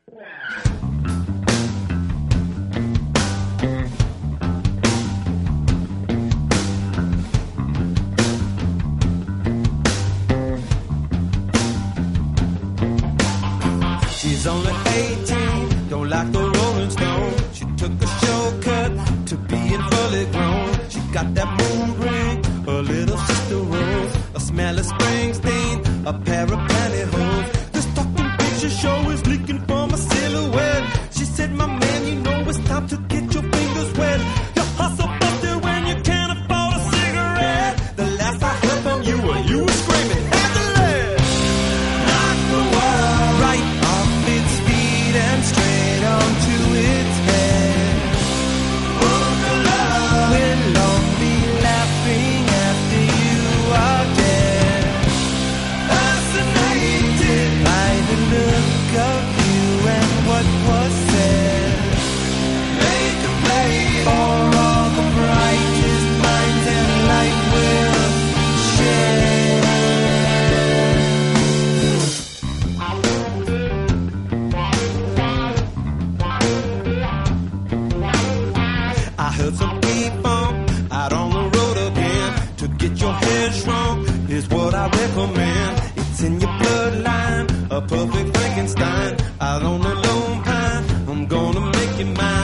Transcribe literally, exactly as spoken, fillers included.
She's only eighteen, don't like the Rolling Stone. She took a shortcut to being fully grown. She got that moon ring, her little sister Rose, a smell of Springsteen, a pair of pantyhose. This talking picture show is leaking from a silhouette. She said, my man, you know it's time to get your fingers wet. You hustle busted when you can't afford a cigarette. The last I heard from you were you were screaming, Angela, knock the world right off its feet and straight onto its head. Boogaloo, we'll all be laughing after you are dead. Fascinated by the look of you and what was said. Make a play for all the brightest minds and light will share. I heard some E-funk out on the road again. To get your head shrunk is what I recommend. It's in your bloodline, a perfect Frankenstein. Out on the lone pine, I'm gonna make you mine.